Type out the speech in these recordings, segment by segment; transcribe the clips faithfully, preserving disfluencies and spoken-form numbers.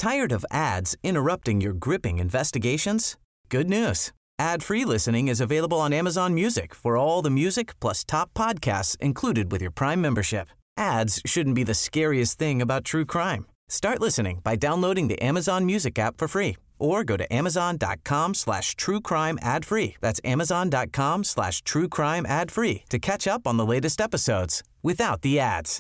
Tired of ads interrupting your gripping investigations? Good news. Ad-free listening is available on Amazon Music for all the music plus top podcasts included with your Prime membership. Ads shouldn't be the scariest thing about true crime. Start listening by downloading the Amazon Music app for free or go to amazon.com slash true crime ad free. That's amazon.com slash true crime ad free to catch up on the latest episodes without the ads.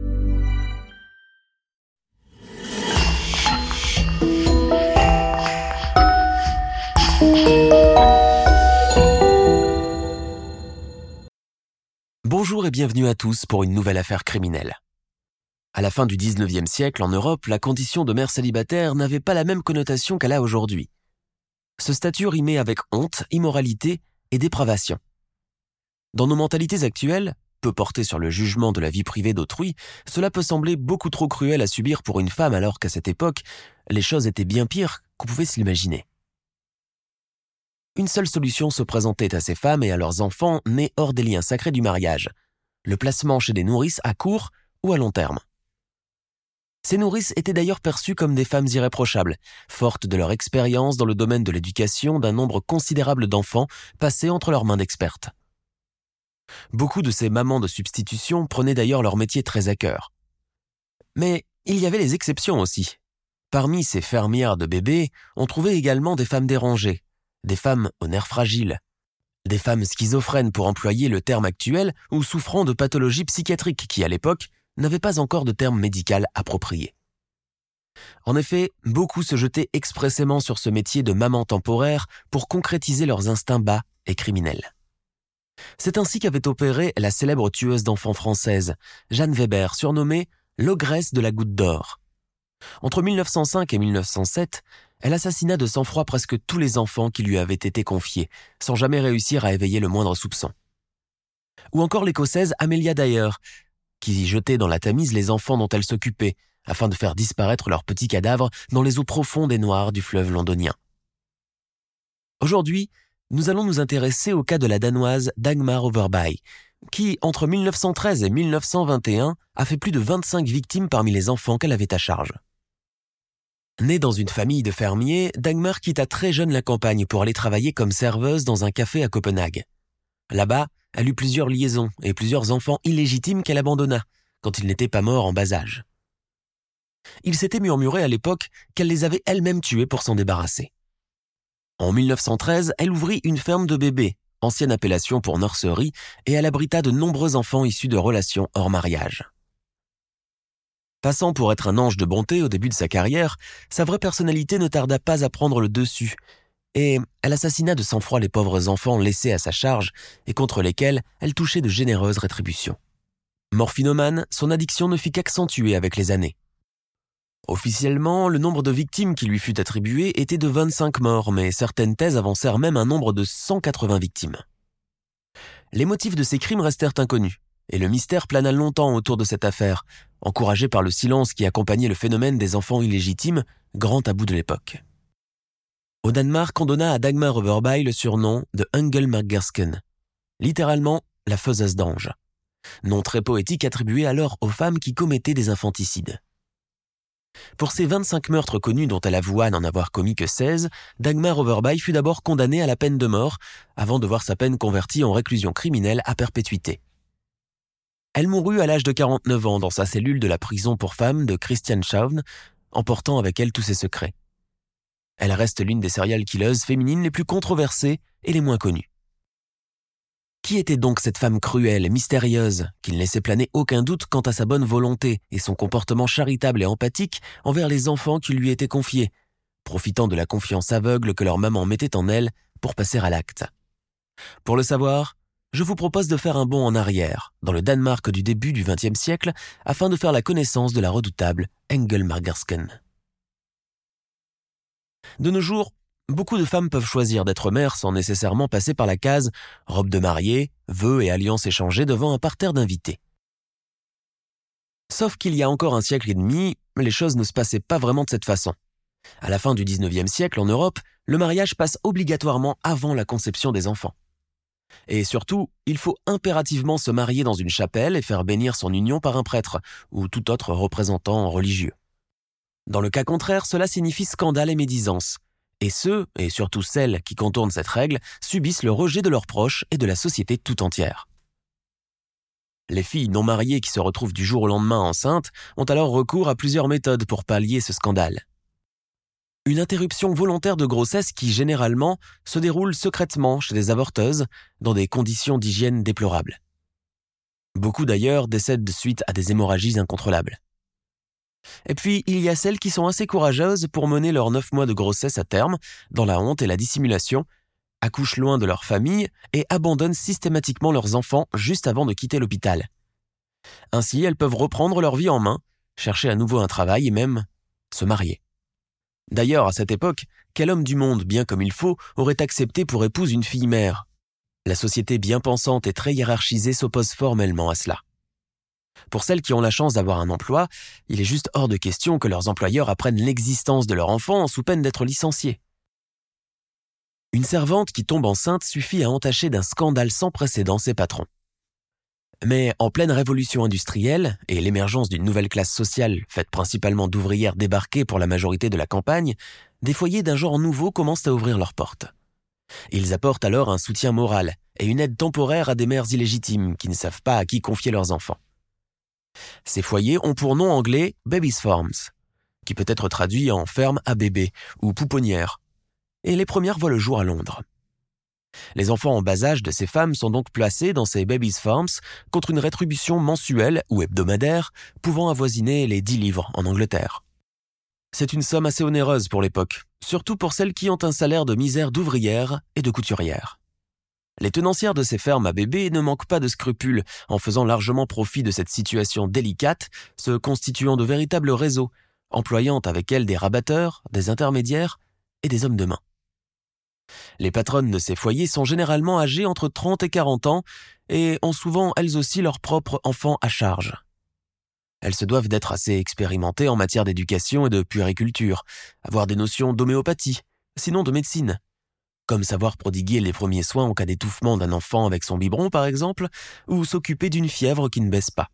Bonjour et bienvenue à tous pour une nouvelle affaire criminelle. À la fin du dix-neuvième siècle, en Europe, la condition de mère célibataire n'avait pas la même connotation qu'elle a aujourd'hui. Ce statut rimait avec honte, immoralité et dépravation. Dans nos mentalités actuelles, peu portées sur le jugement de la vie privée d'autrui, cela peut sembler beaucoup trop cruel à subir pour une femme alors qu'à cette époque, les choses étaient bien pires qu'on pouvait s'imaginer. Une seule solution se présentait à ces femmes et à leurs enfants nés hors des liens sacrés du mariage, le placement chez des nourrices à court ou à long terme. Ces nourrices étaient d'ailleurs perçues comme des femmes irréprochables, fortes de leur expérience dans le domaine de l'éducation d'un nombre considérable d'enfants passés entre leurs mains d'expertes. Beaucoup de ces mamans de substitution prenaient d'ailleurs leur métier très à cœur. Mais il y avait les exceptions aussi. Parmi ces fermières de bébés, on trouvait également des femmes dérangées, des femmes aux nerfs fragiles, des femmes schizophrènes pour employer le terme actuel ou souffrant de pathologies psychiatriques qui, à l'époque, n'avaient pas encore de terme médical approprié. En effet, beaucoup se jetaient expressément sur ce métier de maman temporaire pour concrétiser leurs instincts bas et criminels. C'est ainsi qu'avait opéré la célèbre tueuse d'enfants française, Jeanne Weber, surnommée l'ogresse de la Goutte d'Or. Entre mille neuf cent cinq et mille neuf cent sept, elle assassina de sang-froid presque tous les enfants qui lui avaient été confiés, sans jamais réussir à éveiller le moindre soupçon. Ou encore l'écossaise Amelia Dyer, qui jetait dans la Tamise les enfants dont elle s'occupait, afin de faire disparaître leurs petits cadavres dans les eaux profondes et noires du fleuve londonien. Aujourd'hui, nous allons nous intéresser au cas de la Danoise Dagmar Overby, qui, entre mille neuf cent treize et mille neuf cent vingt et un, a fait plus de vingt-cinq victimes parmi les enfants qu'elle avait à charge. Née dans une famille de fermiers, Dagmar quitta très jeune la campagne pour aller travailler comme serveuse dans un café à Copenhague. Là-bas, elle eut plusieurs liaisons et plusieurs enfants illégitimes qu'elle abandonna, quand ils n'étaient pas morts en bas âge. Il s'était murmuré à l'époque qu'elle les avait elle-même tués pour s'en débarrasser. En mille neuf cent treize, elle ouvrit une ferme de bébés, ancienne appellation pour nurserie, et elle abrita de nombreux enfants issus de relations hors mariage. Passant pour être un ange de bonté au début de sa carrière, sa vraie personnalité ne tarda pas à prendre le dessus, et elle assassina de sang-froid les pauvres enfants laissés à sa charge et contre lesquels elle touchait de généreuses rétributions. Morphinomane, son addiction ne fit qu'accentuer avec les années. Officiellement, le nombre de victimes qui lui fut attribué était de vingt-cinq morts, mais certaines thèses avancèrent même un nombre de cent quatre-vingts victimes. Les motifs de ces crimes restèrent inconnus, et le mystère plana longtemps autour de cette affaire, encouragé par le silence qui accompagnait le phénomène des enfants illégitimes, grand tabou de l'époque. Au Danemark, on donna à Dagmar Overby le surnom de Engelmargersken, littéralement la faiseuse d'anges, nom très poétique attribué alors aux femmes qui commettaient des infanticides. Pour ces vingt-cinq meurtres connus dont elle avoua n'en avoir commis que seize, Dagmar Overby fut d'abord condamnée à la peine de mort, avant de voir sa peine convertie en réclusion criminelle à perpétuité. Elle mourut à l'âge de quarante-neuf ans dans sa cellule de la prison pour femmes de Christianshavn, emportant avec elle tous ses secrets. Elle reste l'une des serial killers féminines les plus controversées et les moins connues. Qui était donc cette femme cruelle et mystérieuse, qui ne laissait planer aucun doute quant à sa bonne volonté et son comportement charitable et empathique envers les enfants qui lui étaient confiés, profitant de la confiance aveugle que leur maman mettait en elle pour passer à l'acte? Pour le savoir, je vous propose de faire un bond en arrière, dans le Danemark du début du vingtième siècle, afin de faire la connaissance de la redoutable Engelmargersken. De nos jours, beaucoup de femmes peuvent choisir d'être mères sans nécessairement passer par la case robe de mariée, vœux et alliances échangées devant un parterre d'invités. Sauf qu'il y a encore un siècle et demi, les choses ne se passaient pas vraiment de cette façon. À la fin du dix-neuvième siècle, en Europe, le mariage passe obligatoirement avant la conception des enfants. Et surtout, il faut impérativement se marier dans une chapelle et faire bénir son union par un prêtre ou tout autre représentant religieux. Dans le cas contraire, cela signifie scandale et médisance. Et ceux, et surtout celles qui contournent cette règle, subissent le rejet de leurs proches et de la société tout entière. Les filles non mariées qui se retrouvent du jour au lendemain enceintes ont alors recours à plusieurs méthodes pour pallier ce scandale. Une interruption volontaire de grossesse qui, généralement, se déroule secrètement chez des avorteuses dans des conditions d'hygiène déplorables. Beaucoup d'ailleurs décèdent de suite à des hémorragies incontrôlables. Et puis, il y a celles qui sont assez courageuses pour mener leurs neuf mois de grossesse à terme, dans la honte et la dissimulation, accouchent loin de leur famille et abandonnent systématiquement leurs enfants juste avant de quitter l'hôpital. Ainsi, elles peuvent reprendre leur vie en main, chercher à nouveau un travail et même se marier. D'ailleurs, à cette époque, quel homme du monde, bien comme il faut, aurait accepté pour épouse une fille mère ? La société bien pensante et très hiérarchisée s'oppose formellement à cela. Pour celles qui ont la chance d'avoir un emploi, il est juste hors de question que leurs employeurs apprennent l'existence de leur enfant sous peine d'être licenciés. Une servante qui tombe enceinte suffit à entacher d'un scandale sans précédent ses patrons. Mais en pleine révolution industrielle et l'émergence d'une nouvelle classe sociale faite principalement d'ouvrières débarquées pour la majorité de la campagne, des foyers d'un genre nouveau commencent à ouvrir leurs portes. Ils apportent alors un soutien moral et une aide temporaire à des mères illégitimes qui ne savent pas à qui confier leurs enfants. Ces foyers ont pour nom anglais « Babies Farms », qui peut être traduit en « ferme à bébés » ou « pouponnière », et les premières voient le jour à Londres. Les enfants en bas âge de ces femmes sont donc placés dans ces Babies Farms contre une rétribution mensuelle ou hebdomadaire pouvant avoisiner les dix livres en Angleterre. C'est une somme assez onéreuse pour l'époque, surtout pour celles qui ont un salaire de misère d'ouvrière et de couturière. Les tenancières de ces fermes à bébés ne manquent pas de scrupules en faisant largement profit de cette situation délicate, se constituant de véritables réseaux, employant avec elles des rabatteurs, des intermédiaires et des hommes de main. Les patronnes de ces foyers sont généralement âgées entre trente et quarante ans et ont souvent elles aussi leurs propres enfants à charge. Elles se doivent d'être assez expérimentées en matière d'éducation et de puériculture, avoir des notions d'homéopathie, sinon de médecine, comme savoir prodiguer les premiers soins en cas d'étouffement d'un enfant avec son biberon par exemple, ou s'occuper d'une fièvre qui ne baisse pas.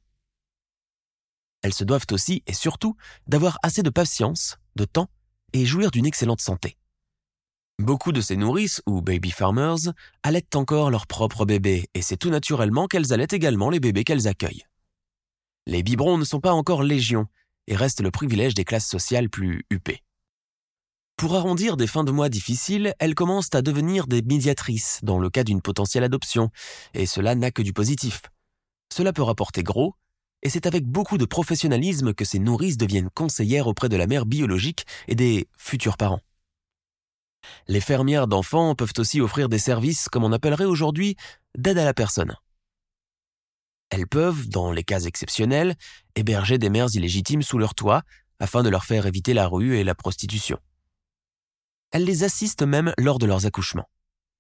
Elles se doivent aussi et surtout d'avoir assez de patience, de temps et jouir d'une excellente santé. Beaucoup de ces nourrices, ou baby farmers, allaitent encore leurs propres bébés, et c'est tout naturellement qu'elles allaitent également les bébés qu'elles accueillent. Les biberons ne sont pas encore légion, et restent le privilège des classes sociales plus huppées. Pour arrondir des fins de mois difficiles, elles commencent à devenir des médiatrices dans le cas d'une potentielle adoption, et cela n'a que du positif. Cela peut rapporter gros, et c'est avec beaucoup de professionnalisme que ces nourrices deviennent conseillères auprès de la mère biologique et des futurs parents. Les fermières d'enfants peuvent aussi offrir des services, comme on appellerait aujourd'hui, d'aide à la personne. Elles peuvent, dans les cas exceptionnels, héberger des mères illégitimes sous leur toit, afin de leur faire éviter la rue et la prostitution. Elles les assistent même lors de leurs accouchements.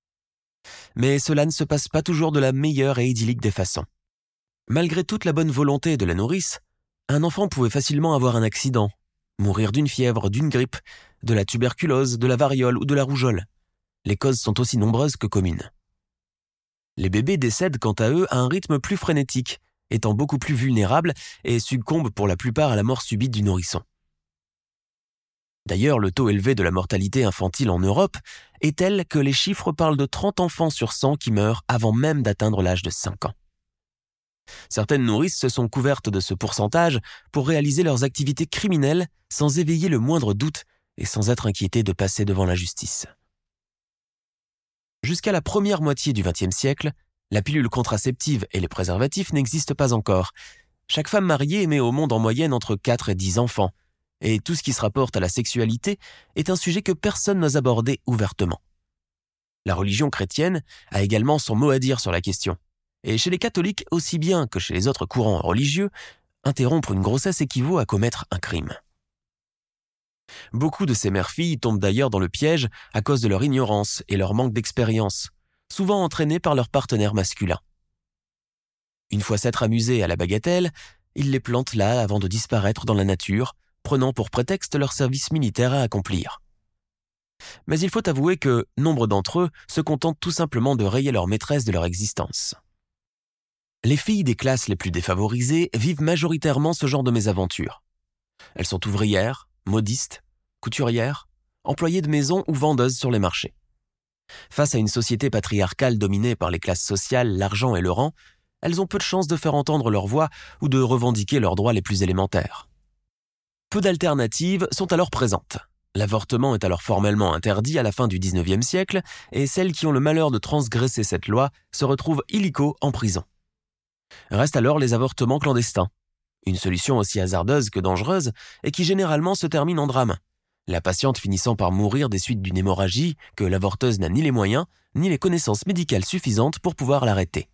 Mais cela ne se passe pas toujours de la meilleure et idyllique des façons. Malgré toute la bonne volonté de la nourrice, un enfant pouvait facilement avoir un accident, mourir d'une fièvre, d'une grippe, de la tuberculose, de la variole ou de la rougeole. Les causes sont aussi nombreuses que communes. Les bébés décèdent quant à eux à un rythme plus frénétique, étant beaucoup plus vulnérables et succombent pour la plupart à la mort subite du nourrisson. D'ailleurs, le taux élevé de la mortalité infantile en Europe est tel que les chiffres parlent de trente enfants sur cent qui meurent avant même d'atteindre l'âge de cinq ans. Certaines nourrices se sont couvertes de ce pourcentage pour réaliser leurs activités criminelles sans éveiller le moindre doute et sans être inquiétées de passer devant la justice. Jusqu'à la première moitié du vingtième siècle, la pilule contraceptive et les préservatifs n'existent pas encore. Chaque femme mariée met au monde en moyenne entre quatre et dix enfants, et tout ce qui se rapporte à la sexualité est un sujet que personne n'ose aborder ouvertement. La religion chrétienne a également son mot à dire sur la question. Et chez les catholiques, aussi bien que chez les autres courants religieux, interrompre une grossesse équivaut à commettre un crime. Beaucoup de ces mères-filles tombent d'ailleurs dans le piège à cause de leur ignorance et leur manque d'expérience, souvent entraînées par leur partenaire masculin. Une fois s'être amusés à la bagatelle, ils les plantent là avant de disparaître dans la nature, prenant pour prétexte leur service militaire à accomplir. Mais il faut avouer que nombre d'entre eux se contentent tout simplement de rayer leur maîtresse de leur existence. Les filles des classes les plus défavorisées vivent majoritairement ce genre de mésaventures. Elles sont ouvrières, modistes, couturières, employées de maison ou vendeuses sur les marchés. Face à une société patriarcale dominée par les classes sociales, l'argent et le rang, elles ont peu de chances de faire entendre leur voix ou de revendiquer leurs droits les plus élémentaires. Peu d'alternatives sont alors présentes. L'avortement est alors formellement interdit à la fin du dix-neuvième siècle et celles qui ont le malheur de transgresser cette loi se retrouvent illico en prison. Restent alors les avortements clandestins, une solution aussi hasardeuse que dangereuse et qui généralement se termine en drame, la patiente finissant par mourir des suites d'une hémorragie que l'avorteuse n'a ni les moyens ni les connaissances médicales suffisantes pour pouvoir l'arrêter.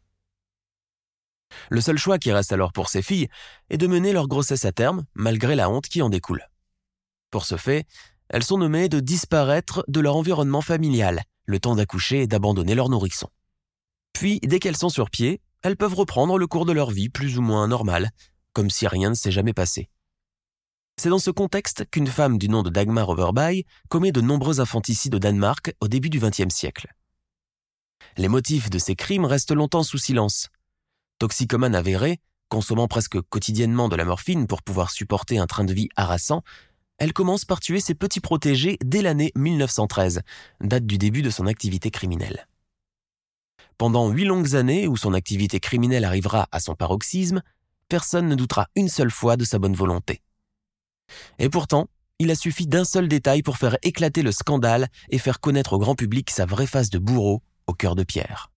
Le seul choix qui reste alors pour ces filles est de mener leur grossesse à terme malgré la honte qui en découle. Pour ce fait, elles sont nommées de disparaître de leur environnement familial, le temps d'accoucher et d'abandonner leur nourrisson. Puis, dès qu'elles sont sur pied, elles peuvent reprendre le cours de leur vie plus ou moins normal, comme si rien ne s'est jamais passé. C'est dans ce contexte qu'une femme du nom de Dagmar Overby commet de nombreux infanticides au Danemark au début du vingtième siècle. Les motifs de ces crimes restent longtemps sous silence. Toxicomane avérée, consommant presque quotidiennement de la morphine pour pouvoir supporter un train de vie harassant, elle commence par tuer ses petits protégés dès l'année mille neuf cent treize, date du début de son activité criminelle. Pendant huit longues années où son activité criminelle arrivera à son paroxysme, personne ne doutera une seule fois de sa bonne volonté. Et pourtant, il a suffi d'un seul détail pour faire éclater le scandale et faire connaître au grand public sa vraie face de bourreau au cœur de pierre.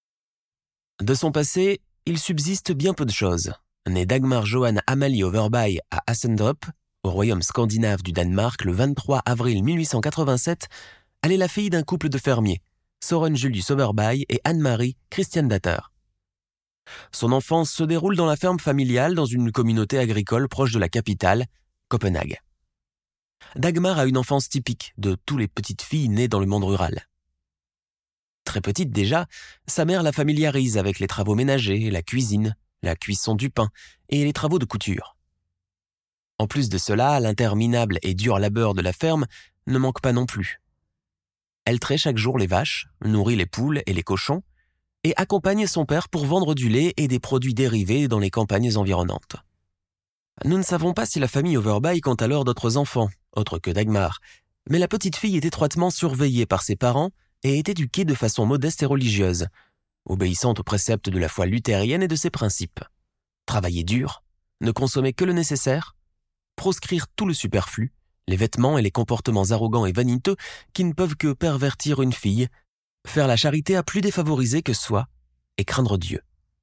De son passé, il subsiste bien peu de choses. Née Dagmar Johanne Amalie Overby à Asendrup, au royaume scandinave du Danemark le vingt-trois avril mille huit cent quatre-vingt-sept, elle est la fille d'un couple de fermiers, Søren Julius Overby et Anne-Marie Christian Datter. Son enfance se déroule dans la ferme familiale dans une communauté agricole proche de la capitale, Copenhague. Dagmar a une enfance typique de toutes les petites filles nées dans le monde rural. Très petite déjà, sa mère la familiarise avec les travaux ménagers, la cuisine, la cuisson du pain et les travaux de couture. En plus de cela, l'interminable et dur labeur de la ferme ne manque pas non plus. Elle traite chaque jour les vaches, nourrit les poules et les cochons et accompagne son père pour vendre du lait et des produits dérivés dans les campagnes environnantes. Nous ne savons pas si la famille Overby compte alors d'autres enfants, autres que Dagmar, mais la petite fille est étroitement surveillée par ses parents et est éduquée de façon modeste et religieuse, obéissante aux préceptes de la foi luthérienne et de ses principes. Travailler dur, ne consommer que le nécessaire, proscrire tout le superflu, les vêtements et les comportements arrogants et vaniteux qui ne peuvent que pervertir une fille, faire la charité à plus défavorisés que soi et craindre Dieu.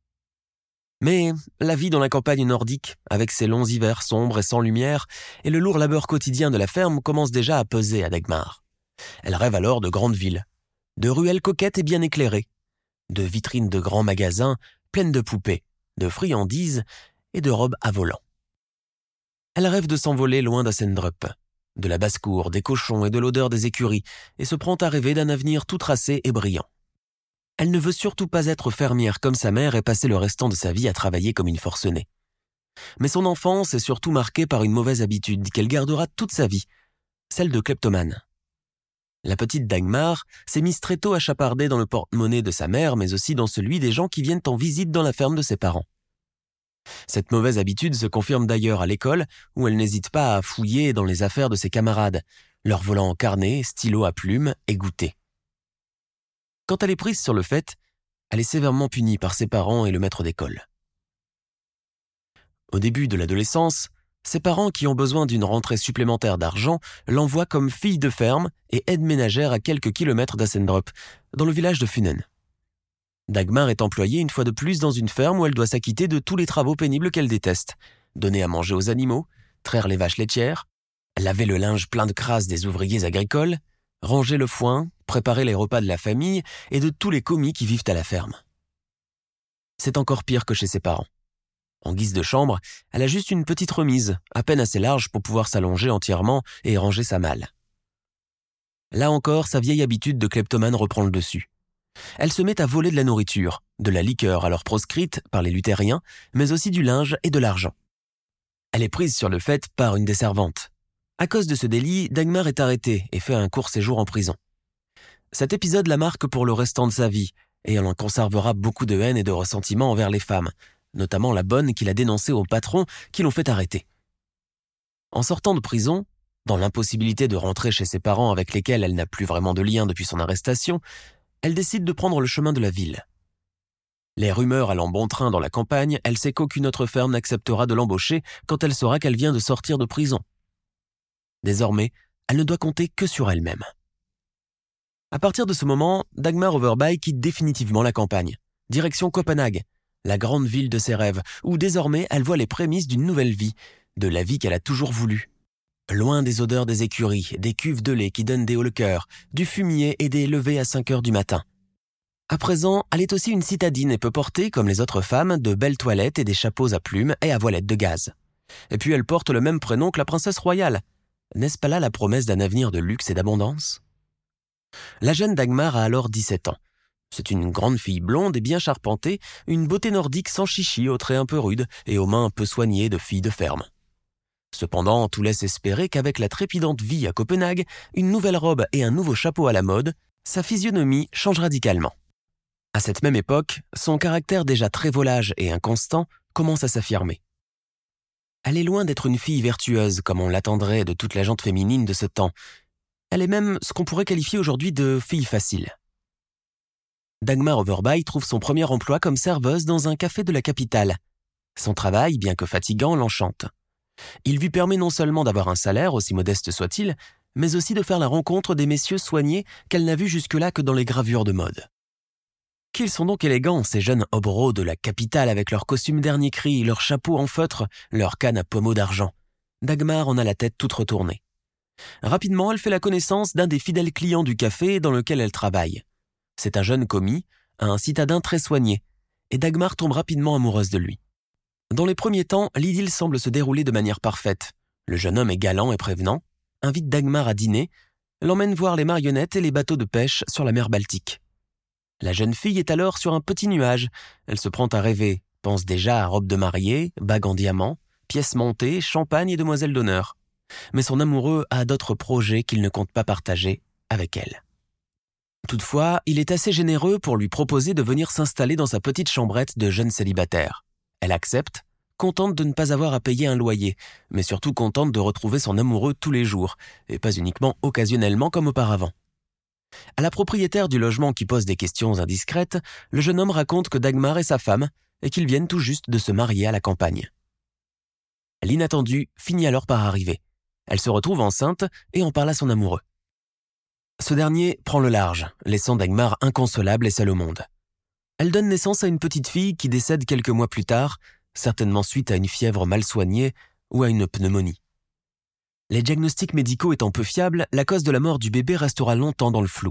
Mais la vie dans la campagne nordique, avec ses longs hivers sombres et sans lumière, et le lourd labeur quotidien de la ferme commence déjà à peser à Dagmar. Elle rêve alors de grandes villes, de ruelles coquettes et bien éclairées, de vitrines de grands magasins pleines de poupées, de friandises et de robes à volants. Elle rêve de s'envoler loin d'Asendrup, de la basse-cour, des cochons et de l'odeur des écuries, et se prend à rêver d'un avenir tout tracé et brillant. Elle ne veut surtout pas être fermière comme sa mère et passer le restant de sa vie à travailler comme une forcenée. Mais son enfance est surtout marquée par une mauvaise habitude qu'elle gardera toute sa vie, celle de kleptomane. La petite Dagmar s'est mise très tôt à chaparder dans le porte-monnaie de sa mère, mais aussi dans celui des gens qui viennent en visite dans la ferme de ses parents. Cette mauvaise habitude se confirme d'ailleurs à l'école, où elle n'hésite pas à fouiller dans les affaires de ses camarades, leur volant carnet, stylo à plumes et goûter. Quand elle est prise sur le fait, elle est sévèrement punie par ses parents et le maître d'école. Au début de l'adolescence, ses parents qui ont besoin d'une rentrée supplémentaire d'argent l'envoient comme fille de ferme et aide ménagère à quelques kilomètres d'Asendrup, dans le village de Funen. Dagmar est employée une fois de plus dans une ferme où elle doit s'acquitter de tous les travaux pénibles qu'elle déteste, donner à manger aux animaux, traire les vaches laitières, laver le linge plein de crasse des ouvriers agricoles, ranger le foin, préparer les repas de la famille et de tous les commis qui vivent à la ferme. C'est encore pire que chez ses parents. En guise de chambre, elle a juste une petite remise, à peine assez large pour pouvoir s'allonger entièrement et ranger sa malle. Là encore, sa vieille habitude de kleptomane reprend le dessus. Elle se met à voler de la nourriture, de la liqueur alors proscrite par les luthériens, mais aussi du linge et de l'argent. Elle est prise sur le fait par une des servantes. À cause de ce délit, Dagmar est arrêtée et fait un court séjour en prison. Cet épisode la marque pour le restant de sa vie, et elle en conservera beaucoup de haine et de ressentiment envers les femmes, notamment la bonne qu'il a dénoncée aux patrons qui l'ont fait arrêter. En sortant de prison, Dans l'impossibilité de rentrer chez ses parents avec lesquels elle n'a plus vraiment de lien depuis son arrestation, elle décide de prendre le chemin de la ville. Les rumeurs allant bon train dans la campagne, elle sait qu'aucune autre ferme n'acceptera de l'embaucher quand elle saura qu'elle vient de sortir de prison. Désormais, elle ne doit compter que sur elle-même. À partir de ce moment, Dagmar Overby quitte définitivement la campagne, direction Copenhague, la grande ville de ses rêves, où désormais elle voit les prémices d'une nouvelle vie, de la vie qu'elle a toujours voulu. Loin des odeurs des écuries, des cuves de lait qui donnent des hauts le cœur, du fumier et des levées à cinq heures du matin. À présent, elle est aussi une citadine et peut porter, comme les autres femmes, de belles toilettes et des chapeaux à plumes et à voilettes de gaz. Et puis elle porte le même prénom que la princesse royale. N'est-ce pas là la promesse d'un avenir de luxe et d'abondance ? La jeune Dagmar a alors dix-sept ans. C'est une grande fille blonde et bien charpentée, une beauté nordique sans chichi, aux traits un peu rudes et aux mains un peu soignées de fille de ferme. Cependant, tout laisse espérer qu'avec la trépidante vie à Copenhague, une nouvelle robe et un nouveau chapeau à la mode, sa physionomie change radicalement. À cette même époque, son caractère déjà très volage et inconstant commence à s'affirmer. Elle est loin d'être une fille vertueuse comme on l'attendrait de toute la gente féminine de ce temps. Elle est même ce qu'on pourrait qualifier aujourd'hui de fille facile. Dagmar Overby trouve son premier emploi comme serveuse dans un café de la capitale. Son travail, bien que fatigant, l'enchante. Il lui permet non seulement d'avoir un salaire, aussi modeste soit-il, mais aussi de faire la rencontre des messieurs soignés qu'elle n'a vus jusque-là que dans les gravures de mode. Qu'ils sont donc élégants, ces jeunes hobereaux de la capitale avec leurs costumes dernier cri, leurs chapeaux en feutre, leurs cannes à pommeau d'argent. Dagmar en a la tête toute retournée. Rapidement, elle fait la connaissance d'un des fidèles clients du café dans lequel elle travaille. C'est un jeune commis, un citadin très soigné, et Dagmar tombe rapidement amoureuse de lui. Dans les premiers temps, l'idylle semble se dérouler de manière parfaite. Le jeune homme est galant et prévenant, invite Dagmar à dîner, l'emmène voir les marionnettes et les bateaux de pêche sur la mer Baltique. La jeune fille est alors sur un petit nuage. Elle se prend à rêver, pense déjà à robe de mariée, bague en diamant, pièces montées, champagne et demoiselle d'honneur. Mais son amoureux a d'autres projets qu'il ne compte pas partager avec elle. Toutefois, il est assez généreux pour lui proposer de venir s'installer dans sa petite chambrette de jeune célibataire. Elle accepte, contente de ne pas avoir à payer un loyer, mais surtout contente de retrouver son amoureux tous les jours, et pas uniquement occasionnellement comme auparavant. À la propriétaire du logement qui pose des questions indiscrètes, le jeune homme raconte que Dagmar est sa femme et qu'ils viennent tout juste de se marier à la campagne. L'inattendu finit alors par arriver. Elle se retrouve enceinte et en parle à son amoureux. Ce dernier prend le large, laissant Dagmar inconsolable et seule au monde. Elle donne naissance à une petite fille qui décède quelques mois plus tard, certainement suite à une fièvre mal soignée ou à une pneumonie. Les diagnostics médicaux étant peu fiables, la cause de la mort du bébé restera longtemps dans le flou.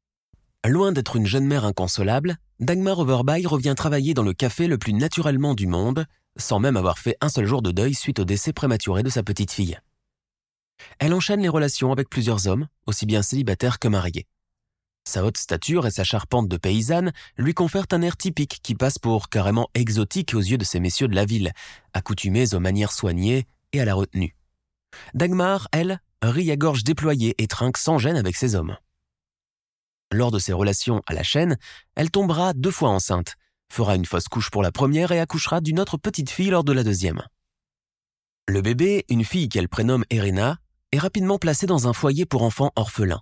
Loin d'être une jeune mère inconsolable, Dagmar Overby revient travailler dans le café le plus naturellement du monde, sans même avoir fait un seul jour de deuil suite au décès prématuré de sa petite fille. Elle enchaîne les relations avec plusieurs hommes, aussi bien célibataires que mariés. Sa haute stature et sa charpente de paysanne lui confèrent un air typique qui passe pour carrément exotique aux yeux de ces messieurs de la ville, accoutumés aux manières soignées et à la retenue. Dagmar, elle, rit à gorge déployée et trinque sans gêne avec ses hommes. Lors de ses relations à la chaîne, elle tombera deux fois enceinte, fera une fausse couche pour la première et accouchera d'une autre petite fille lors de la deuxième. Le bébé, une fille qu'elle prénomme Erina, est rapidement placé dans un foyer pour enfants orphelins.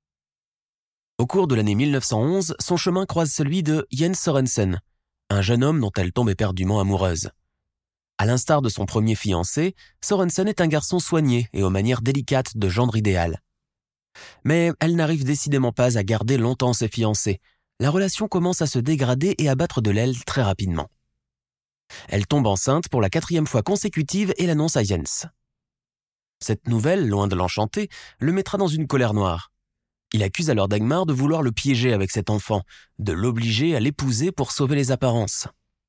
Au cours de l'année mille neuf cent onze, son chemin croise celui de Jens Sørensen, un jeune homme dont elle tombe éperdument amoureuse. À l'instar de son premier fiancé, Sørensen est un garçon soigné et aux manières délicates de gendre idéal. Mais elle n'arrive décidément pas à garder longtemps ses fiancés. La relation commence à se dégrader et à battre de l'aile très rapidement. Elle tombe enceinte pour la quatrième fois consécutive et l'annonce à Jens. Cette nouvelle, loin de l'enchanter, le mettra dans une colère noire. Il accuse alors Dagmar de vouloir le piéger avec cet enfant, de l'obliger à l'épouser pour sauver les apparences.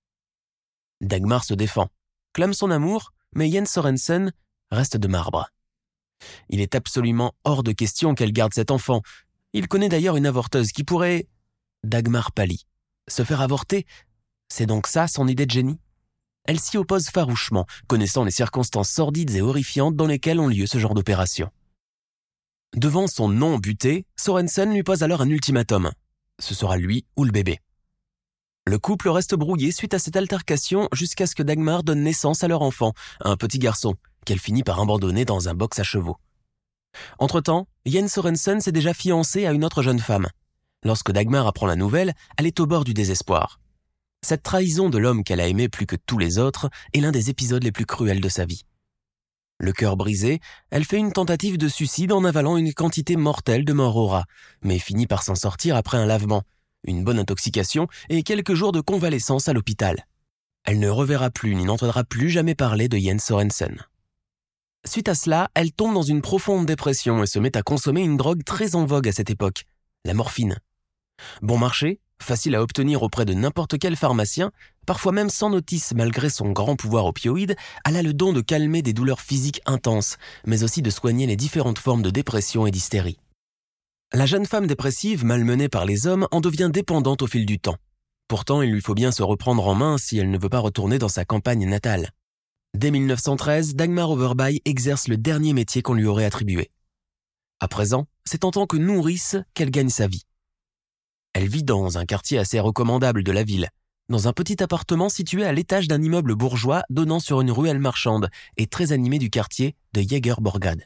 Dagmar se défend, clame son amour, mais Jens Sørensen reste de marbre. Il est absolument hors de question qu'elle garde cet enfant. Il connaît d'ailleurs une avorteuse qui pourrait... Dagmar pâlit. Se faire avorter, c'est donc ça son idée de génie ? Elle s'y oppose farouchement, connaissant les circonstances sordides et horrifiantes dans lesquelles ont lieu ce genre d'opération. Devant son non buté, Sørensen lui pose alors un ultimatum. Ce sera lui ou le bébé. Le couple reste brouillé suite à cette altercation jusqu'à ce que Dagmar donne naissance à leur enfant, un petit garçon, qu'elle finit par abandonner dans un box à chevaux. Entre-temps, Jens Sorensen s'est déjà fiancé à une autre jeune femme. Lorsque Dagmar apprend la nouvelle, elle est au bord du désespoir. Cette trahison de l'homme qu'elle a aimé plus que tous les autres est l'un des épisodes les plus cruels de sa vie. Le cœur brisé, elle fait une tentative de suicide en avalant une quantité mortelle de mort au rat, mais finit par s'en sortir après un lavement, une bonne intoxication et quelques jours de convalescence à l'hôpital. Elle ne reverra plus ni n'entendra plus jamais parler de Jens Sorensen. Suite à cela, elle tombe dans une profonde dépression et se met à consommer une drogue très en vogue à cette époque, la morphine. Bon marché, facile à obtenir auprès de n'importe quel pharmacien, parfois même sans notice malgré son grand pouvoir opioïde, elle a le don de calmer des douleurs physiques intenses, mais aussi de soigner les différentes formes de dépression et d'hystérie. La jeune femme dépressive, malmenée par les hommes, en devient dépendante au fil du temps. Pourtant, il lui faut bien se reprendre en main si elle ne veut pas retourner dans sa campagne natale. Dès mille neuf cent treize, Dagmar Overby exerce le dernier métier qu'on lui aurait attribué. À présent, c'est en tant que nourrice qu'elle gagne sa vie. Elle vit dans un quartier assez recommandable de la ville, dans un petit appartement situé à l'étage d'un immeuble bourgeois donnant sur une ruelle marchande et très animée du quartier de Jägerborgade.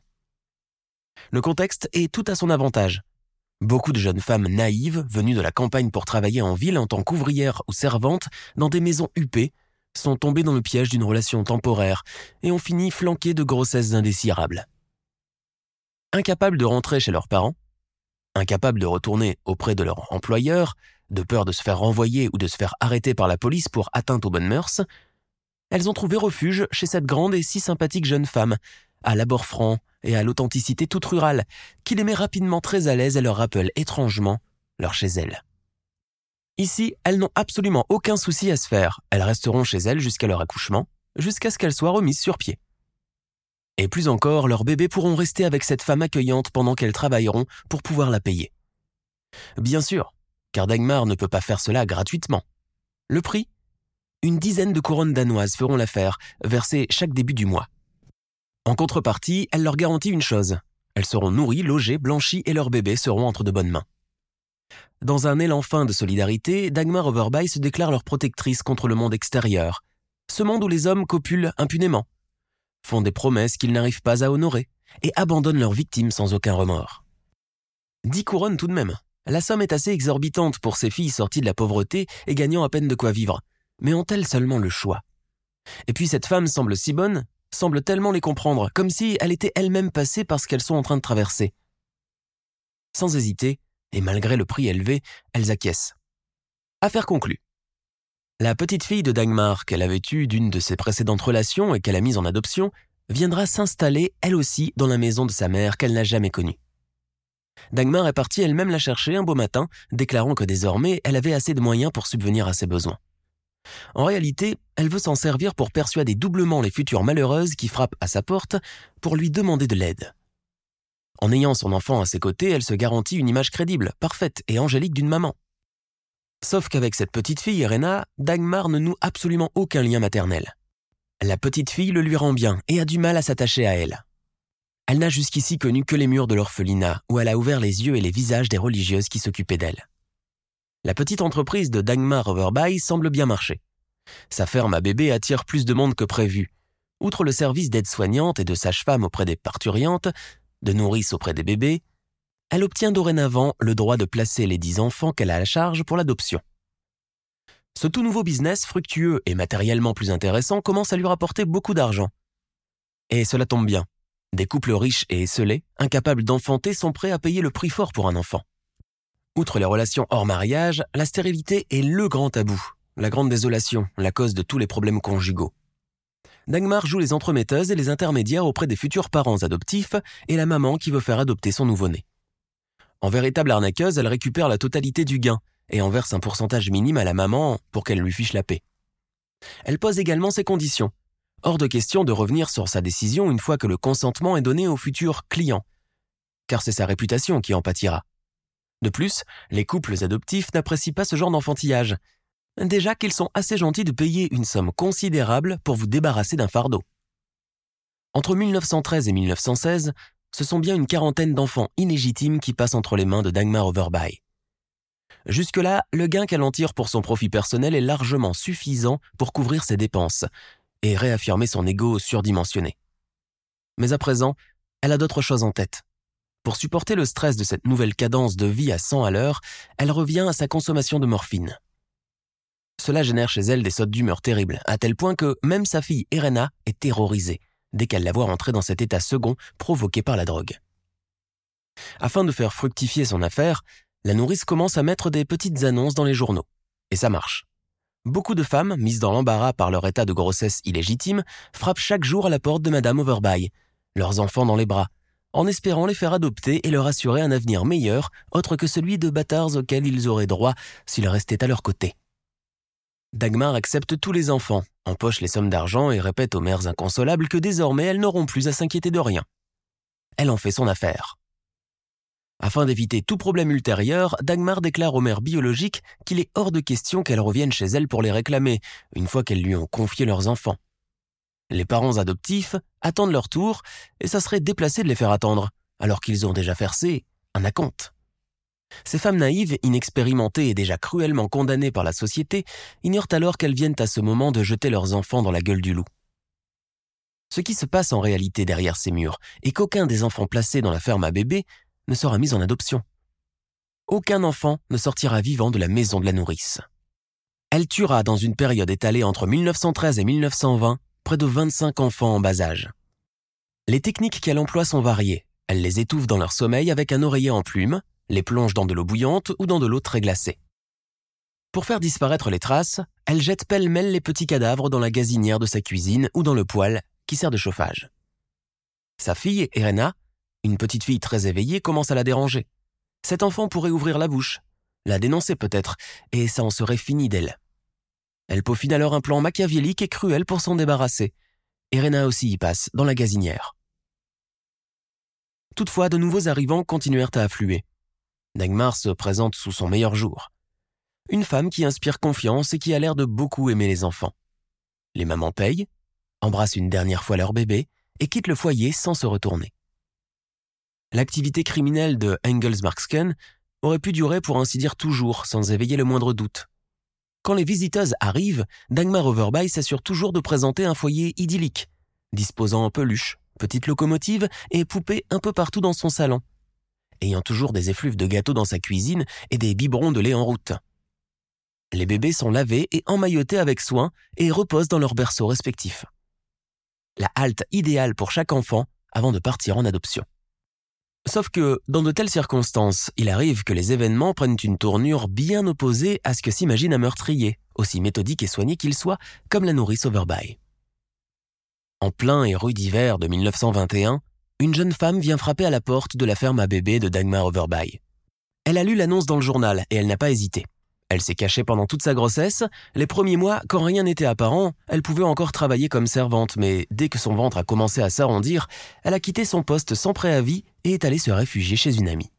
Le contexte est tout à son avantage. Beaucoup de jeunes femmes naïves, venues de la campagne pour travailler en ville en tant qu'ouvrières ou servantes dans des maisons huppées, sont tombées dans le piège d'une relation temporaire et ont fini flanquées de grossesses indésirables. Incapables de rentrer chez leurs parents, incapables de retourner auprès de leur employeur, de peur de se faire renvoyer ou de se faire arrêter par la police pour atteinte aux bonnes mœurs, elles ont trouvé refuge chez cette grande et si sympathique jeune femme, à l'abord franc et à l'authenticité toute rurale, qui les met rapidement très à l'aise et leur rappelle étrangement leur chez elles. Ici, elles n'ont absolument aucun souci à se faire. Elles resteront chez elles jusqu'à leur accouchement, jusqu'à ce qu'elles soient remises sur pied. Et plus encore, leurs bébés pourront rester avec cette femme accueillante pendant qu'elles travailleront pour pouvoir la payer. Bien sûr, car Dagmar ne peut pas faire cela gratuitement. Le prix ? Une dizaine de couronnes danoises feront l'affaire, versées chaque début du mois. En contrepartie, elle leur garantit une chose. Elles seront nourries, logées, blanchies et leurs bébés seront entre de bonnes mains. Dans un élan fin de solidarité, Dagmar Overby se déclare leur protectrice contre le monde extérieur, ce monde où les hommes copulent impunément, font des promesses qu'ils n'arrivent pas à honorer et abandonnent leurs victimes sans aucun remords. Dix couronnes tout de même. La somme est assez exorbitante pour ces filles sorties de la pauvreté et gagnant à peine de quoi vivre. Mais ont-elles seulement le choix ? Et puis cette femme semble si bonne, semble tellement les comprendre, comme si elle était elle-même passée par ce qu'elles sont en train de traverser. Sans hésiter, et malgré le prix élevé, elles acquiescent. Affaire conclue. La petite fille de Dagmar, qu'elle avait eue d'une de ses précédentes relations et qu'elle a mise en adoption, viendra s'installer, elle aussi, dans la maison de sa mère qu'elle n'a jamais connue. Dagmar est partie elle-même la chercher un beau matin, déclarant que désormais, elle avait assez de moyens pour subvenir à ses besoins. En réalité, elle veut s'en servir pour persuader doublement les futures malheureuses qui frappent à sa porte pour lui demander de l'aide. En ayant son enfant à ses côtés, elle se garantit une image crédible, parfaite et angélique d'une maman. Sauf qu'avec cette petite fille, Irena, Dagmar ne noue absolument aucun lien maternel. La petite fille le lui rend bien et a du mal à s'attacher à elle. Elle n'a jusqu'ici connu que les murs de l'orphelinat, où elle a ouvert les yeux et les visages des religieuses qui s'occupaient d'elle. La petite entreprise de Dagmar Overby semble bien marcher. Sa ferme à bébés attire plus de monde que prévu. Outre le service d'aide-soignante et de sage-femme auprès des parturientes, de nourrice auprès des bébés, elle obtient dorénavant le droit de placer les dix enfants qu'elle a à charge pour l'adoption. Ce tout nouveau business, fructueux et matériellement plus intéressant, commence à lui rapporter beaucoup d'argent. Et cela tombe bien. Des couples riches et esseulés, incapables d'enfanter, sont prêts à payer le prix fort pour un enfant. Outre les relations hors mariage, la stérilité est le grand tabou, la grande désolation, la cause de tous les problèmes conjugaux. Dagmar joue les entremetteuses et les intermédiaires auprès des futurs parents adoptifs et la maman qui veut faire adopter son nouveau-né. En véritable arnaqueuse, elle récupère la totalité du gain et en verse un pourcentage minime à la maman pour qu'elle lui fiche la paix. Elle pose également ses conditions. Hors de question de revenir sur sa décision une fois que le consentement est donné au futur client, car c'est sa réputation qui en pâtira. De plus, les couples adoptifs n'apprécient pas ce genre d'enfantillage. Déjà qu'ils sont assez gentils de payer une somme considérable pour vous débarrasser d'un fardeau. Entre mille neuf cent treize et mille neuf cent seize, ce sont bien une quarantaine d'enfants illégitimes qui passent entre les mains de Dagmar Overby. Jusque-là, le gain qu'elle en tire pour son profit personnel est largement suffisant pour couvrir ses dépenses et réaffirmer son ego surdimensionné. Mais à présent, elle a d'autres choses en tête, Pour supporter le stress de cette nouvelle cadence de vie à cent à l'heure, elle revient à sa consommation de morphine. Cela génère chez elle des sautes d'humeur terribles, à tel point que même sa fille Irena est terrorisée dès qu'elle la voit rentrer dans cet état second provoqué par la drogue. Afin de faire fructifier son affaire, la nourrice commence à mettre des petites annonces dans les journaux. Et ça marche. Beaucoup de femmes, mises dans l'embarras par leur état de grossesse illégitime, frappent chaque jour à la porte de Madame Overby, leurs enfants dans les bras, en espérant les faire adopter et leur assurer un avenir meilleur, autre que celui de bâtards auxquels ils auraient droit s'ils restaient à leur côté. Dagmar accepte tous les enfants, empoche les sommes d'argent et répète aux mères inconsolables que désormais elles n'auront plus à s'inquiéter de rien. Elle en fait son affaire. Afin d'éviter tout problème ultérieur, Dagmar déclare aux mères biologiques qu'il est hors de question qu'elles reviennent chez elle pour les réclamer, une fois qu'elles lui ont confié leurs enfants. Les parents adoptifs attendent leur tour, et ça serait déplacé de les faire attendre, alors qu'ils ont déjà versé un acompte. Ces femmes naïves, inexpérimentées et déjà cruellement condamnées par la société, ignorent alors qu'elles viennent à ce moment de jeter leurs enfants dans la gueule du loup. Ce qui se passe en réalité derrière ces murs est qu'aucun des enfants placés dans la ferme à bébés ne sera mis en adoption. Aucun enfant ne sortira vivant de la maison de la nourrice. Elle tuera dans une période étalée entre mille neuf cent treize et mille neuf cent vingt près de vingt-cinq enfants en bas âge. Les techniques qu'elle emploie sont variées. Elle les étouffe dans leur sommeil avec un oreiller en plume, les plonge dans de l'eau bouillante ou dans de l'eau très glacée. Pour faire disparaître les traces, elle jette pêle-mêle les petits cadavres dans la gazinière de sa cuisine ou dans le poêle qui sert de chauffage. Sa fille, Irena, une petite fille très éveillée, commence à la déranger. Cet enfant pourrait ouvrir la bouche, la dénoncer peut-être, et ça en serait fini d'elle. Elle peaufine alors un plan machiavélique et cruel pour s'en débarrasser. Irena aussi y passe, dans la gazinière. Toutefois, de nouveaux arrivants continuèrent à affluer. Dagmar se présente sous son meilleur jour. Une femme qui inspire confiance et qui a l'air de beaucoup aimer les enfants. Les mamans payent, embrassent une dernière fois leur bébé et quittent le foyer sans se retourner. L'activité criminelle de Engelsmarksken aurait pu durer pour ainsi dire toujours, sans éveiller le moindre doute. Quand les visiteuses arrivent, Dagmar Overby s'assure toujours de présenter un foyer idyllique, disposant en peluches, petites locomotives et poupées un peu partout dans son salon, ayant toujours des effluves de gâteaux dans sa cuisine et des biberons de lait en route. Les bébés sont lavés et emmaillotés avec soin et reposent dans leurs berceaux respectifs. La halte idéale pour chaque enfant avant de partir en adoption. Sauf que, dans de telles circonstances, il arrive que les événements prennent une tournure bien opposée à ce que s'imagine un meurtrier, aussi méthodique et soigné qu'il soit, comme la nourrice Overby. En plein et rude hiver de mille neuf cent vingt et un, une jeune femme vient frapper à la porte de la ferme à bébés de Dagmar Overby. Elle a lu l'annonce dans le journal et elle n'a pas hésité. Elle s'est cachée pendant toute sa grossesse. Les premiers mois, quand rien n'était apparent, elle pouvait encore travailler comme servante, mais dès que son ventre a commencé à s'arrondir, elle a quitté son poste sans préavis et est allée se réfugier chez une amie.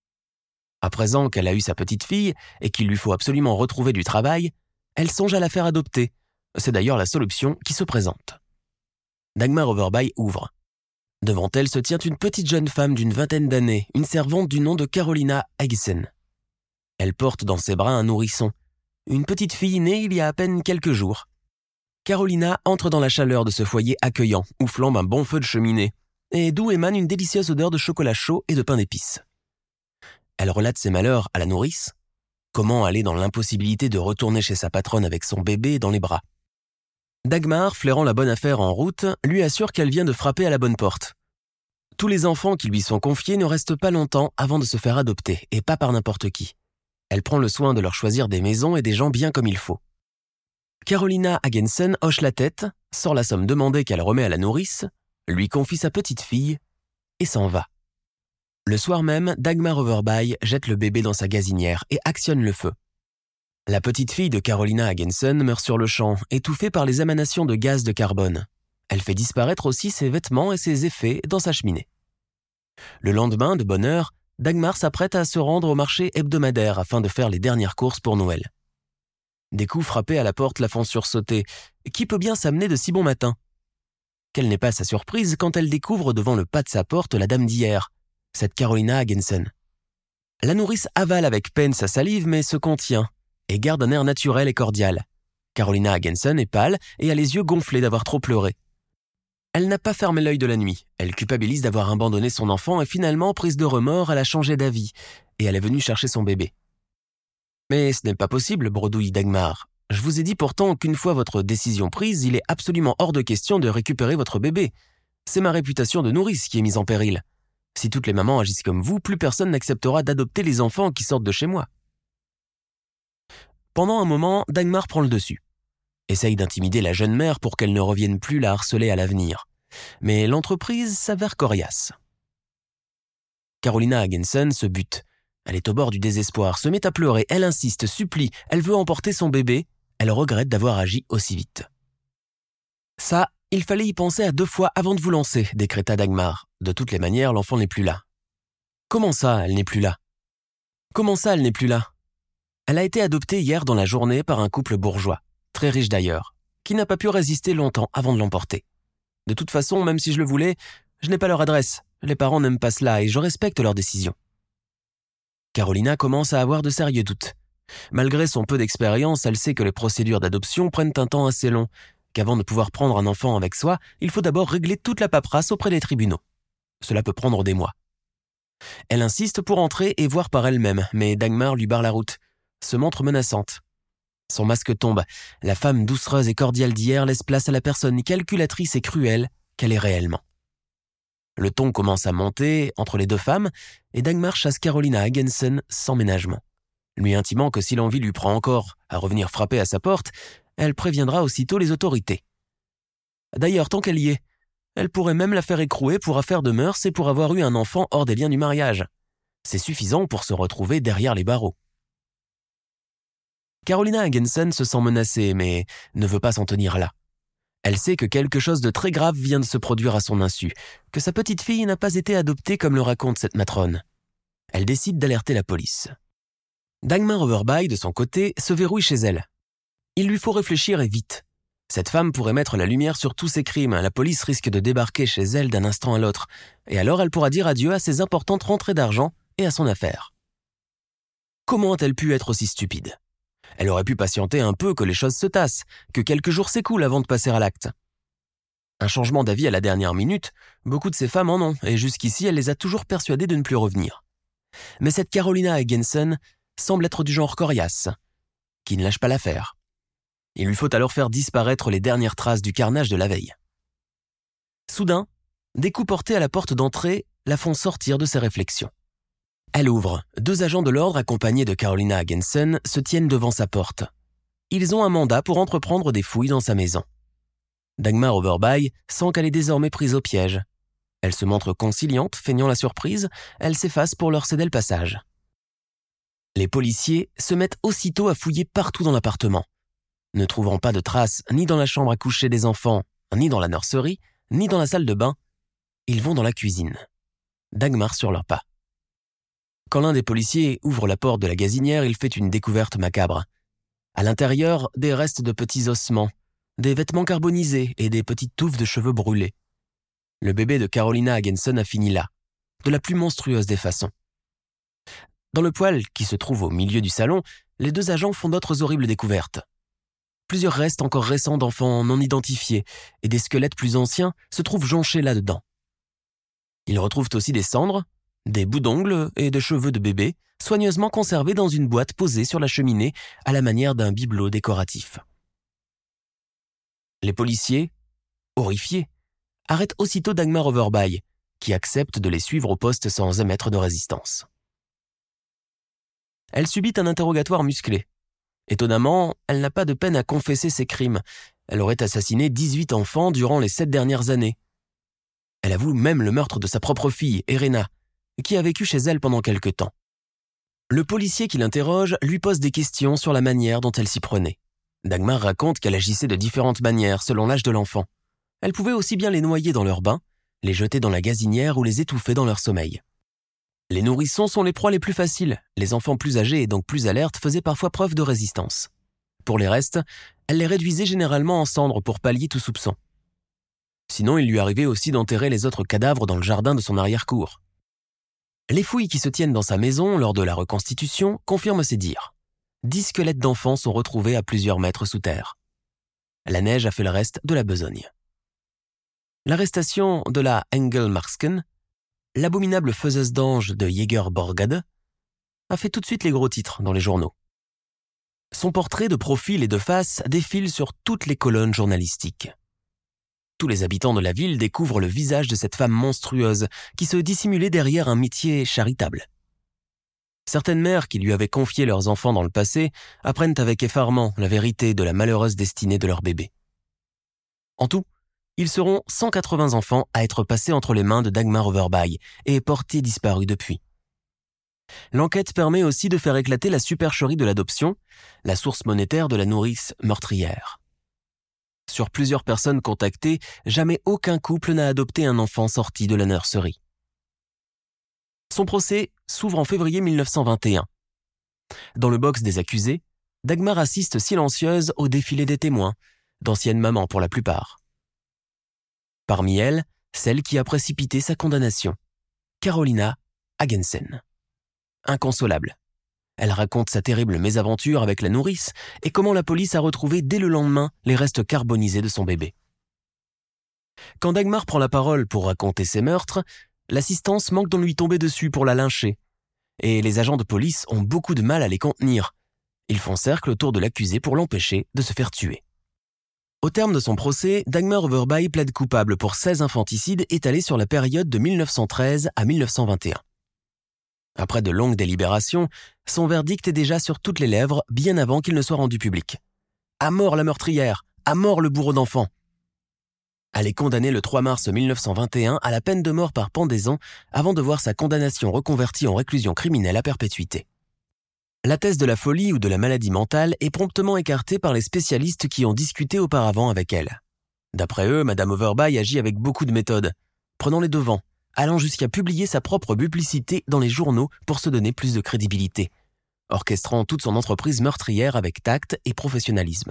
À présent qu'elle a eu sa petite fille et qu'il lui faut absolument retrouver du travail, elle songe à la faire adopter. C'est d'ailleurs la seule option qui se présente. Dagmar Overby ouvre. Devant elle se tient une petite jeune femme d'une vingtaine d'années, une servante du nom de Carolina Hagessen. Elle porte dans ses bras un nourrisson, une petite fille née il y a à peine quelques jours. Carolina entre dans la chaleur de ce foyer accueillant, où flambe un bon feu de cheminée, et d'où émane une délicieuse odeur de chocolat chaud et de pain d'épices. Elle relate ses malheurs à la nourrice, comment aller dans l'impossibilité de retourner chez sa patronne avec son bébé dans les bras. Dagmar, flairant la bonne affaire en route, lui assure qu'elle vient de frapper à la bonne porte. Tous les enfants qui lui sont confiés ne restent pas longtemps avant de se faire adopter, et pas par n'importe qui. Elle prend le soin de leur choisir des maisons et des gens bien comme il faut. Carolina Hagessen hoche la tête, sort la somme demandée qu'elle remet à la nourrice, lui confie sa petite fille et s'en va. Le soir même, Dagmar Overby jette le bébé dans sa gazinière et actionne le feu. La petite fille de Carolina Hagessen meurt sur le champ, étouffée par les émanations de gaz de carbone. Elle fait disparaître aussi ses vêtements et ses effets dans sa cheminée. Le lendemain, de bonne heure, Dagmar s'apprête à se rendre au marché hebdomadaire afin de faire les dernières courses pour Noël. Des coups frappés à la porte la font sursauter. Qui peut bien s'amener de si bon matin ? Quelle n'est pas sa surprise quand elle découvre devant le pas de sa porte la dame d'hier, cette Carolina Hagessen. La nourrice avale avec peine sa salive mais se contient et garde un air naturel et cordial. Carolina Hagessen est pâle et a les yeux gonflés d'avoir trop pleuré. Elle n'a pas fermé l'œil de la nuit. Elle culpabilise d'avoir abandonné son enfant et finalement, prise de remords, elle a changé d'avis et elle est venue chercher son bébé. « Mais ce n'est pas possible, bredouille Dagmar. Je vous ai dit pourtant qu'une fois votre décision prise, il est absolument hors de question de récupérer votre bébé. C'est ma réputation de nourrice qui est mise en péril. Si toutes les mamans agissent comme vous, plus personne n'acceptera d'adopter les enfants qui sortent de chez moi. » Pendant un moment, Dagmar prend le dessus. Essaye d'intimider la jeune mère pour qu'elle ne revienne plus la harceler à l'avenir. Mais l'entreprise s'avère coriace. Carolina Hagensen se bute. Elle est au bord du désespoir, se met à pleurer, elle insiste, supplie, elle veut emporter son bébé, elle regrette d'avoir agi aussi vite. « Ça, il fallait y penser à deux fois avant de vous lancer, » décréta Dagmar. « De toutes les manières, l'enfant n'est plus là. »« Comment ça, elle n'est plus là ?»« Comment ça, elle n'est plus là ?» Elle a été adoptée hier dans la journée par un couple bourgeois, très riche d'ailleurs, qui n'a pas pu résister longtemps avant de l'emporter. De toute façon, même si je le voulais, je n'ai pas leur adresse. Les parents n'aiment pas cela et je respecte leur décision. Carolina commence à avoir de sérieux doutes. Malgré son peu d'expérience, elle sait que les procédures d'adoption prennent un temps assez long, qu'avant de pouvoir prendre un enfant avec soi, il faut d'abord régler toute la paperasse auprès des tribunaux. Cela peut prendre des mois. Elle insiste pour entrer et voir par elle-même, mais Dagmar lui barre la route, se montre menaçante. Son masque tombe, la femme doucereuse et cordiale d'hier laisse place à la personne calculatrice et cruelle qu'elle est réellement. Le ton commence à monter entre les deux femmes et Dagmar chasse Carolina Hagensen sans ménagement, lui intimant que si l'envie lui prend encore à revenir frapper à sa porte, elle préviendra aussitôt les autorités. D'ailleurs, tant qu'elle y est, elle pourrait même la faire écrouer pour affaire de mœurs et pour avoir eu un enfant hors des liens du mariage. C'est suffisant pour se retrouver derrière les barreaux. Carolina Hagensen se sent menacée, mais ne veut pas s'en tenir là. Elle sait que quelque chose de très grave vient de se produire à son insu, que sa petite fille n'a pas été adoptée comme le raconte cette matrone. Elle décide d'alerter la police. Dagmar Overby, de son côté, se verrouille chez elle. Il lui faut réfléchir et vite. Cette femme pourrait mettre la lumière sur tous ses crimes, la police risque de débarquer chez elle d'un instant à l'autre, et alors elle pourra dire adieu à ses importantes rentrées d'argent et à son affaire. Comment a-t-elle pu être aussi stupide ? Elle aurait pu patienter un peu que les choses se tassent, que quelques jours s'écoulent avant de passer à l'acte. Un changement d'avis à la dernière minute, beaucoup de ces femmes en ont, et jusqu'ici elle les a toujours persuadées de ne plus revenir. Mais cette Carolina Hagensen semble être du genre coriace, qui ne lâche pas l'affaire. Il lui faut alors faire disparaître les dernières traces du carnage de la veille. Soudain, des coups portés à la porte d'entrée la font sortir de ses réflexions. Elle ouvre. Deux agents de l'ordre accompagnés de Carolina Hagensen se tiennent devant sa porte. Ils ont un mandat pour entreprendre des fouilles dans sa maison. Dagmar Overby sent qu'elle est désormais prise au piège. Elle se montre conciliante, feignant la surprise, elle s'efface pour leur céder le passage. Les policiers se mettent aussitôt à fouiller partout dans l'appartement. Ne trouvant pas de traces ni dans la chambre à coucher des enfants, ni dans la nurserie, ni dans la salle de bain, ils vont dans la cuisine. Dagmar sur leurs pas. Quand l'un des policiers ouvre la porte de la gazinière, il fait une découverte macabre. À l'intérieur, des restes de petits ossements, des vêtements carbonisés et des petites touffes de cheveux brûlés. Le bébé de Carolina Hagensen a fini là, de la plus monstrueuse des façons. Dans le poêle, qui se trouve au milieu du salon, les deux agents font d'autres horribles découvertes. Plusieurs restes encore récents d'enfants non identifiés et des squelettes plus anciens se trouvent jonchés là-dedans. Ils retrouvent aussi des cendres, des bouts d'ongles et de cheveux de bébé, soigneusement conservés dans une boîte posée sur la cheminée à la manière d'un bibelot décoratif. Les policiers, horrifiés, arrêtent aussitôt Dagmar Overby, qui accepte de les suivre au poste sans émettre de résistance. Elle subit un interrogatoire musclé. Étonnamment, elle n'a pas de peine à confesser ses crimes. Elle aurait assassiné dix-huit enfants durant les sept dernières années. Elle avoue même le meurtre de sa propre fille, Irena, qui a vécu chez elle pendant quelque temps. Le policier qui l'interroge lui pose des questions sur la manière dont elle s'y prenait. Dagmar raconte qu'elle agissait de différentes manières selon l'âge de l'enfant. Elle pouvait aussi bien les noyer dans leur bain, les jeter dans la gazinière ou les étouffer dans leur sommeil. Les nourrissons sont les proies les plus faciles. Les enfants plus âgés et donc plus alertes faisaient parfois preuve de résistance. Pour les restes, elle les réduisait généralement en cendres pour pallier tout soupçon. Sinon, il lui arrivait aussi d'enterrer les autres cadavres dans le jardin de son arrière-cour. Les fouilles qui se tiennent dans sa maison lors de la reconstitution confirment ses dires. Dix squelettes d'enfants sont retrouvés à plusieurs mètres sous terre. La neige a fait le reste de la besogne. l'arrestation de la Engelmarsken, l'abominable faiseuse d'anges de Jägerborgade, a fait tout de suite les gros titres dans les journaux. Son portrait de profil et de face défile sur toutes les colonnes journalistiques. Tous les habitants de la ville découvrent le visage de cette femme monstrueuse qui se dissimulait derrière un métier charitable. Certaines mères qui lui avaient confié leurs enfants dans le passé apprennent avec effarement la vérité de la malheureuse destinée de leur bébé. En tout, ils seront cent quatre-vingts enfants à être passés entre les mains de Dagmar Overbye et portés disparus depuis. L'enquête permet aussi de faire éclater la supercherie de l'adoption, la source monétaire de la nourrice meurtrière. Sur plusieurs personnes contactées, jamais aucun couple n'a adopté un enfant sorti de la nurserie. Son procès s'ouvre en février mille neuf cent vingt et un. Dans le box des accusés, Dagmar assiste silencieuse au défilé des témoins, d'anciennes mamans pour la plupart. Parmi elles, celle qui a précipité sa condamnation, Carolina Hagensen. Inconsolable. Elle raconte sa terrible mésaventure avec la nourrice et comment la police a retrouvé dès le lendemain les restes carbonisés de son bébé. Quand Dagmar prend la parole pour raconter ses meurtres, l'assistance manque d'en lui tomber dessus pour la lyncher. Et les agents de police ont beaucoup de mal à les contenir. Ils font cercle autour de l'accusé pour l'empêcher de se faire tuer. Au terme de son procès, Dagmar Overbye plaide coupable pour seize infanticides étalés sur la période de mille neuf cent treize à mille neuf cent vingt et un. Après de longues délibérations, son verdict est déjà sur toutes les lèvres bien avant qu'il ne soit rendu public. À mort la meurtrière, à mort le bourreau d'enfants. Elle est condamnée le trois mars mille neuf cent vingt et un à la peine de mort par pendaison avant de voir sa condamnation reconvertie en réclusion criminelle à perpétuité. La thèse de la folie ou de la maladie mentale est promptement écartée par les spécialistes qui ont discuté auparavant avec elle. D'après eux, Madame Overbye agit avec beaucoup de méthode, prenant les devants, allant jusqu'à publier sa propre publicité dans les journaux pour se donner plus de crédibilité, orchestrant toute son entreprise meurtrière avec tact et professionnalisme.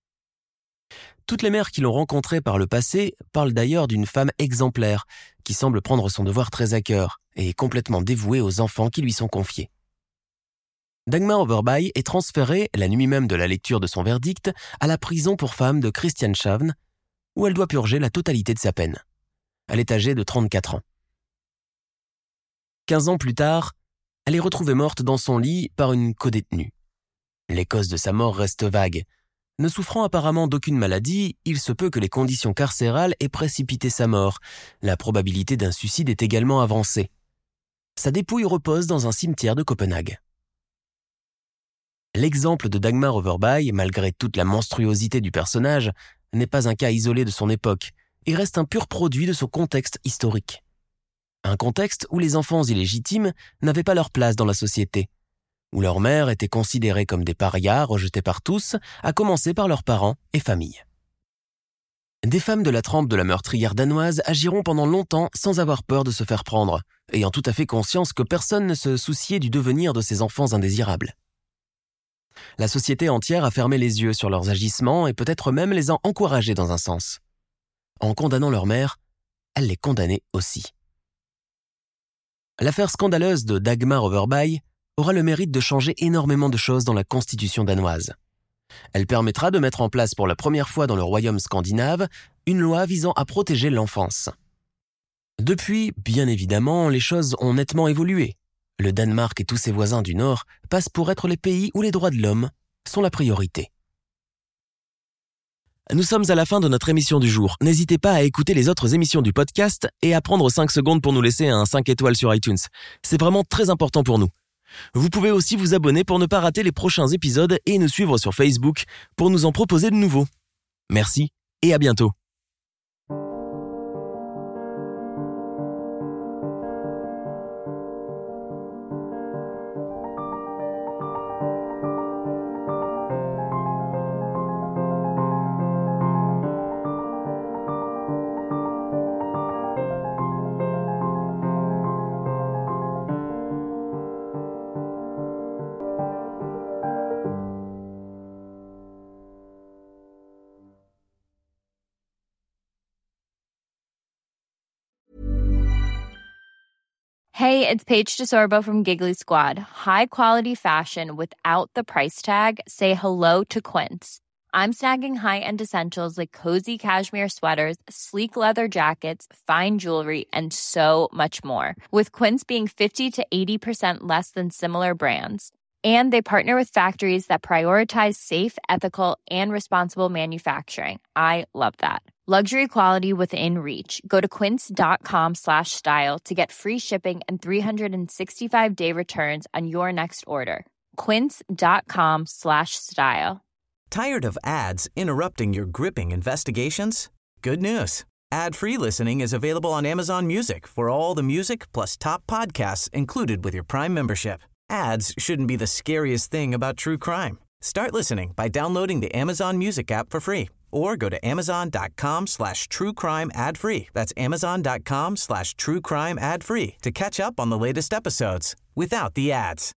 Toutes les mères qui l'ont rencontrée par le passé parlent d'ailleurs d'une femme exemplaire qui semble prendre son devoir très à cœur et est complètement dévouée aux enfants qui lui sont confiés. Dagmar Overbye est transférée, la nuit même de la lecture de son verdict, à la prison pour femmes de Christianshavn, où elle doit purger la totalité de sa peine. Elle est âgée de trente-quatre ans. Quinze ans plus tard, elle est retrouvée morte dans son lit par une codétenue. Les causes de sa mort restent vagues. Ne souffrant apparemment d'aucune maladie, il se peut que les conditions carcérales aient précipité sa mort. La probabilité d'un suicide est également avancée. Sa dépouille repose dans un cimetière de Copenhague. L'exemple de Dagmar Overbye, malgré toute la monstruosité du personnage, n'est pas un cas isolé de son époque et reste un pur produit de son contexte historique. Un contexte où les enfants illégitimes n'avaient pas leur place dans la société, où leurs mères étaient considérées comme des parias rejetés par tous, à commencer par leurs parents et familles. Des femmes de la trempe de la meurtrière danoise agiront pendant longtemps sans avoir peur de se faire prendre, ayant tout à fait conscience que personne ne se souciait du devenir de ces enfants indésirables. La société entière a fermé les yeux sur leurs agissements et peut-être même les a encouragés dans un sens. En condamnant leur mère, elle les condamnait aussi. L'affaire scandaleuse de Dagmar Overbye aura le mérite de changer énormément de choses dans la constitution danoise. Elle permettra de mettre en place pour la première fois dans le royaume scandinave une loi visant à protéger l'enfance. Depuis, bien évidemment, les choses ont nettement évolué. Le Danemark et tous ses voisins du Nord passent pour être les pays où les droits de l'homme sont la priorité. Nous sommes à la fin de notre émission du jour. N'hésitez pas à écouter les autres émissions du podcast et à prendre cinq secondes pour nous laisser un cinq étoiles sur iTunes. C'est vraiment très important pour nous. Vous pouvez aussi vous abonner pour ne pas rater les prochains épisodes et nous suivre sur Facebook pour nous en proposer de nouveaux. Merci et à bientôt. Hey, it's Paige DeSorbo from Giggly Squad. High quality fashion without the price tag. Say hello to Quince. I'm snagging high-end essentials like cozy cashmere sweaters, sleek leather jackets, fine jewelry, and so much more. With Quince being fifty to eighty percent less than similar brands. And they partner with factories that prioritize safe, ethical, and responsible manufacturing. I love that. Luxury quality within reach. Go to quince.com slash style to get free shipping and three sixty-five day returns on your next order. Quince.com slash style. Tired of ads interrupting your gripping investigations? Good news. Ad-free listening is available on Amazon Music for all the music plus top podcasts included with your Prime membership. Ads shouldn't be the scariest thing about true crime. Start listening by downloading the Amazon Music app for free or go to amazon.com slash true crime ad free. That's amazon.com slash true crime ad free to catch up on the latest episodes without the ads.